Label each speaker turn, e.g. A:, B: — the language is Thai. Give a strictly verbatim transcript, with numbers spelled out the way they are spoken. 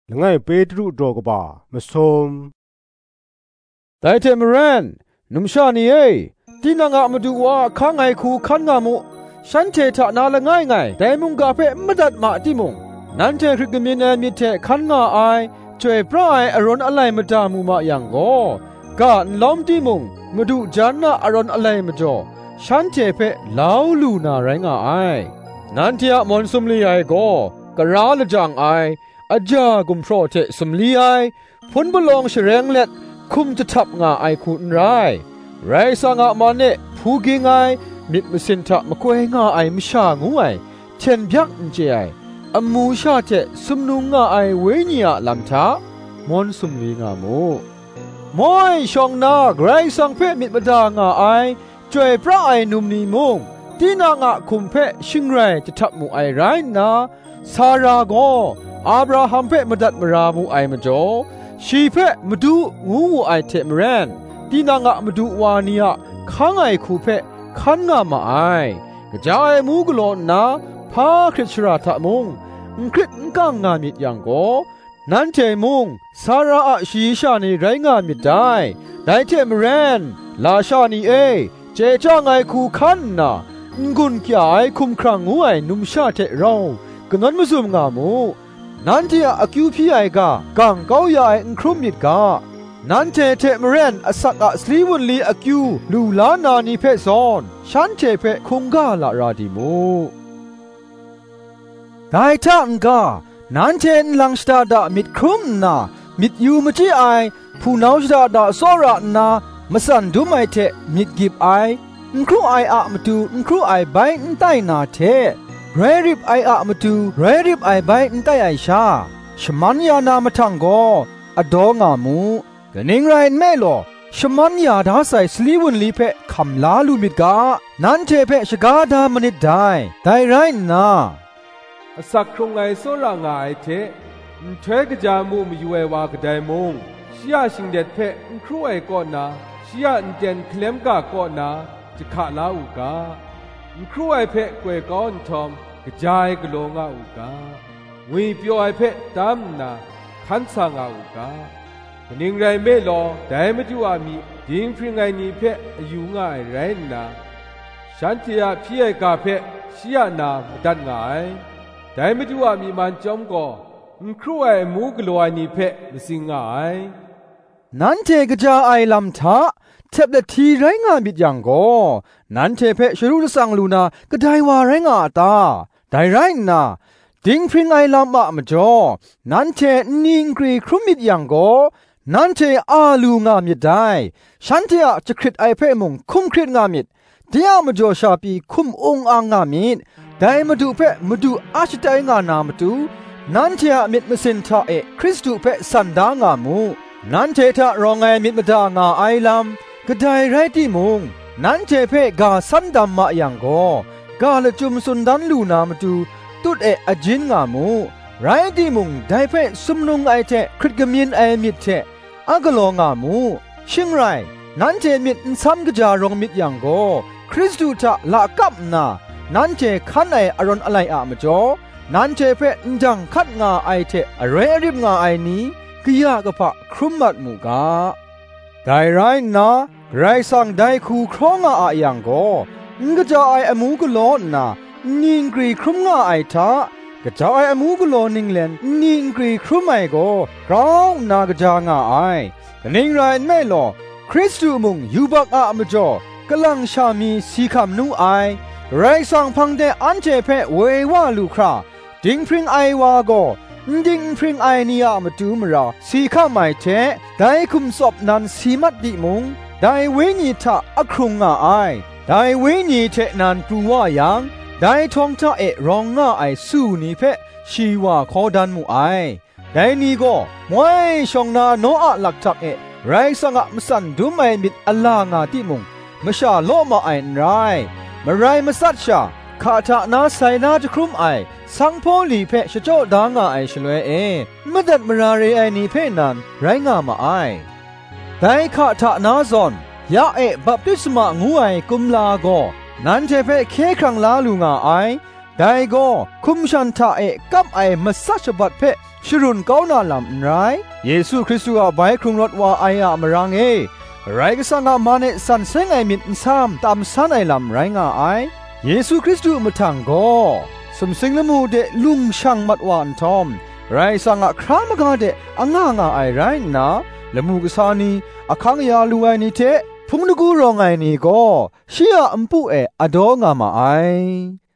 A: ละไงเปตรุดอกบ่ามสม
B: แต่เทมเรนนุมชานีเอที่นางะมาดูว่าข้างไงคูขันงามุฉันเทถานาละง่ายไงแต่มุงกาเพ่ไม่ดัดมาที่มุงนั้นเทคริกมีเนมีเทขันงาไอช่วยพระไออรอนอะไรมาดามูมาอย่างก็กะล้อมที่มุงมาดูจานะอรอนอะไรมาจ่อฉันเทเพ่ลาวลูนาไรงาไอนั้นเทียมอนสมลีไอก็กะราละจังไออาจากุมโปรเทสมลีไอผลบลองเฉรงเล็ดคุมจะทับงาไอคุณไรไรสังอามาเนผู้กิงไอมิดมสินทะมะกวยงาไอมิชางวยเช่นยักษ์เจไออมูชาเจสมนุงงาไอเวนียลำทามอนสมลีงามูมอยชองนาไรสังเพมิดบดางาไอจวยพระไอนุมนีมุงที่นางะคุมเพชิงไรจะทับมูไอไรนาซาราโกอับราฮัมเพมดัดมรามูไอมจ่อชีเพมาดูงูไอเทมเรนที่นางะมาดูวานียข้างไอคูเพขันงามาไอกระจายมูกลอนนาพาคริชราทะมุงคริตก้างงามิดยังโกนั้นเทมุงสาระอาชีชานีไรงามิดได้ได้เทมเรนลาชานีเอเจจ้างไอคูขันนางุนกี้ไอคุมครังงูไอนุมชาเทเรากนันมาซุมงามูนั้นเทอคิวพีไอกากังเกาใหญ่ครุมมิดกานั้นเทเทมเรนอสักอะสลีวันลีอคิวลูลานานีเพซอนฉันเทเพคงกาลาราดิมูได้ทังกานั้นเทนลังสตาดามิดครุมนามิดยูมจีไอผู้นาวสตาดาสอระนามาสันดูไม่เทมิดกิบไอครูไออะมาดูครูไอใบนใต้นาเทเรริบไออะมาดูเรริบไอใบนใต้ไอชาชมันยานามาทังโกอดองามูกะนิงไรแม่ลอชมันยาดาใส่สลีวันลีเพคำลาลูมิดกานั้นเทเพชกาดามนิดได้ได้ไรนา
C: สักครงไงโซรางไอเทเทกจามูมยูเอวากไดมงชียชิงเด็ดเพครูไอก่อนนะชียอินเจนเคลมกาก่อนนะจะขาลาอุกาครูไอเพกวยก้อนทอมกระจายกลงอาอุกาวีเปียวไอเพตามนาขันสังอาอุกานิงไรเมลอแต่ไม่ดูอามีดิงพริงไงนี่เพอายุง่ายไรนาฉันที่อยากพี่ไอกาเพเชียนาดัดง่ายแต่ไม่ดูอามีมันจอมก็ครูไอมูกลัวนี่เพไม่สิงง่าย
B: นั้นเทกจาไอลำทาเทบละทีไรงานบิดยังก็นั้นเทเพชรุลสังลูนากระไดว่าไรงาตาได้ไรนาดิงพริงไอลำมามาจ่อนั้นเทนิงกรีครุมิดยังก็นั้นเทอาลูงามิดได้ฉันเทอะจะคริตไอเพมุงคุมคริตงามิดเดียมาจ่อชาปีคุมองอางามิดได้มาดูเพมาดูอาชิตไองานามาดูนั้นเทอะมิดมสินทาเอคริสตูเพสันดางามูนั้นเททะรองไอมิดมาดางาไอลำก็ได้ไรที่มุงนั้นเทเพกาสันดัมมาอย่างก็กาละจุมสุนดันลูนามาดูตุดเออจินงามูไรที่มุงได้เพสุมนุงไอเทคริตกมีนไอมิดเทอากลองามูชิงไรนั้นเทมิดซ้ำกจารองมิดอย่างก็คริสตูทะละกับนานั้นเทขันไออรอนอะไรอะมาจ่อนั้นเทเพจังคัดงาไอเทอเรริบงาไอนี้กิยากะพะครุมมัดมูกาได้ไรนะไรสังได้คูครองอาอย่างก็งกจะไออมูกโลนะนิงกรีครุมงาไอทากจะไออมูกโลนิงเลนนิงกรีครุมไอก็ครองนากจะงาไอกนิงไรไม่หลอคริสตูมุงยูบักอะมจ่อกลังชามีสีคำนูไอไรสังพังเดอันเจเพเววาลูคราดิงพริงไอวาก็ดิงพริงไอเนียมาดูมราสีข้าไม่เทได้คุมศพนันสีมัดดิมุงได้เวนีทะอครุงงาไอได้เวนีเทนันปรูว่ายังได้ทองทะเอรองงาไอสู้นี้เพชีว่าขอดันมูไอได้นี่ก็มวยชองนาโนอะหลักจักเอไรสังะมสันดูไม่มิดอัลลางาติมุงมชาโลมาไอไรมาไรมาสัตชาคาถานาไซนาจะครุมไอสังโพลีเพชโจดางาไอชลวยเอมดัดมราเรไอนีเพนันไรงามาไอแต่คาถานาซอนยาเอบัพติสมางูไอกุมลาโกนั้นเทเพเคครังลาลูงาไอได้ก็คุมชันทาเอกับไอมาสัชบัดเพชรุนก้าวนาลำไรเยซูคริสต์อาใบครุงรถว่าไออะมรังเอไรก็สังอามาเนสันเซงไอมิดซ้ำตามสันไอลำไรงาไอเยซูคริสต์มาทางก็สมสิงละมูเดลุงช่างมัดวานทอมไรสังอาครามกาเดอ่างางาไอไรนะละมูกษานีอาคังยาลูไอนี่เทพุงนกูรองไอนี่ก็เชียอัมปุเออดองามาไอ